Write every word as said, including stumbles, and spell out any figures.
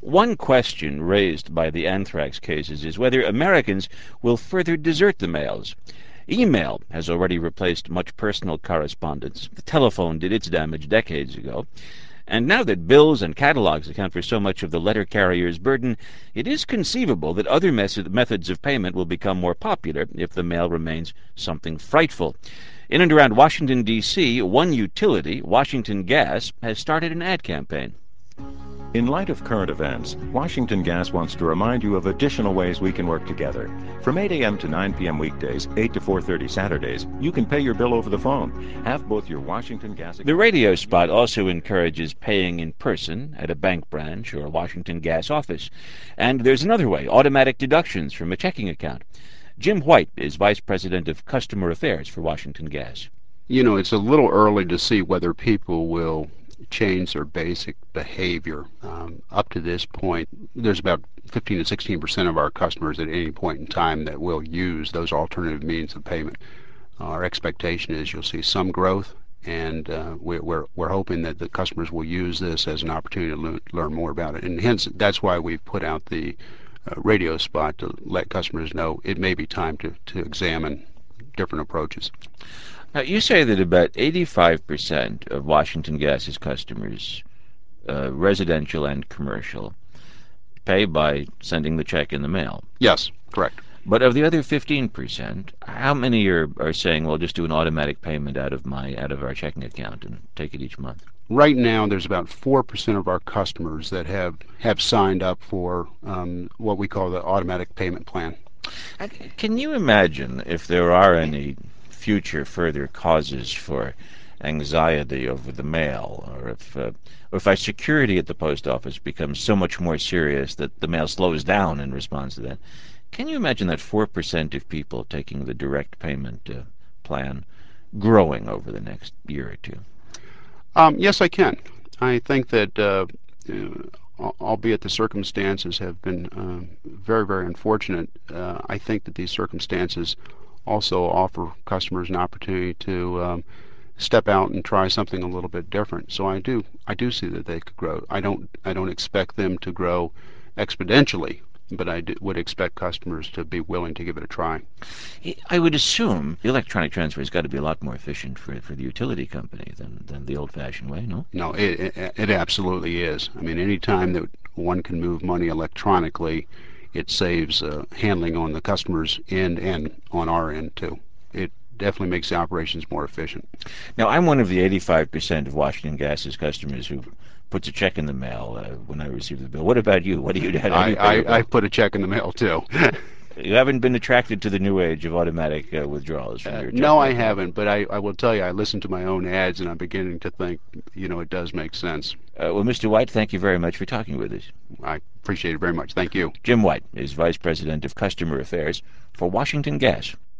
One question raised by the anthrax cases is whether Americans will further desert the mails. Email has already replaced much personal correspondence. The telephone did its damage decades ago. And now that bills and catalogs account for so much of the letter carrier's burden, it is conceivable that other methods of payment will become more popular if the mail remains something frightful. In and around Washington, D C, one utility, Washington Gas, has started an ad campaign. In light of current events, Washington Gas wants to remind you of additional ways we can work together. From eight a m to nine p m weekdays, eight to four thirty Saturdays, you can pay your bill over the phone. Have both your Washington Gas... The radio spot also encourages paying in person at a bank branch or a Washington Gas office. And there's another way, automatic deductions from a checking account. Jim White is Vice President of Customer Affairs for Washington Gas. You know, it's a little early to see whether people will change their basic behavior. Um, up to this point, there's about fifteen to sixteen percent of our customers at any point in time that will use those alternative means of payment. Our expectation is you'll see some growth, and uh, we're, we're, we're hoping that the customers will use this as an opportunity to le- learn more about it. And hence, that's why we've put out the uh, radio spot to let customers know it may be time to, to examine different approaches. Now, you say that about eighty-five percent of Washington Gas's customers, uh, residential and commercial, pay by sending the check in the mail. Yes, correct. But of the other fifteen percent, how many are, are saying, well, just do an automatic payment out of my out of our checking account and take it each month? Right now, there's about four percent of our customers that have, have signed up for um, what we call the automatic payment plan. Can you imagine if there are any future further causes for anxiety over the mail, or if uh, or if our security at the post office becomes so much more serious that the mail slows down in response to that? Can you imagine that four percent of people taking the direct payment uh, plan growing over the next year or two? Um, yes, I can. I think that, uh, uh, albeit the circumstances have been uh, very, very unfortunate, uh, I think that these circumstances also offer customers an opportunity to um, step out and try something a little bit different. So I do, I do see that they could grow. I don't, I don't expect them to grow exponentially, but I do, would expect customers to be willing to give it a try. I would assume the electronic transfer has got to be a lot more efficient for for the utility company than than the old-fashioned way. No. No, it, it it absolutely is. I mean, any time that one can move money electronically, it saves uh, handling on the customer's end and on our end too. It definitely makes the operations more efficient. Now, I'm one of the eighty-five percent of Washington Gas's customers who puts a check in the mail uh, when I receive the bill. What about you? What do you do? I, I, I put a check in the mail too. You haven't been attracted to the new age of automatic uh, withdrawals from uh, your No, I account. haven't, but I, I will tell you, I listen to my own ads and I'm beginning to think, you know, it does make sense. Uh, well, Mister White, thank you very much for talking with us. I appreciate it very much. Thank you. Jim White is Vice President of Customer Affairs for Washington Gas.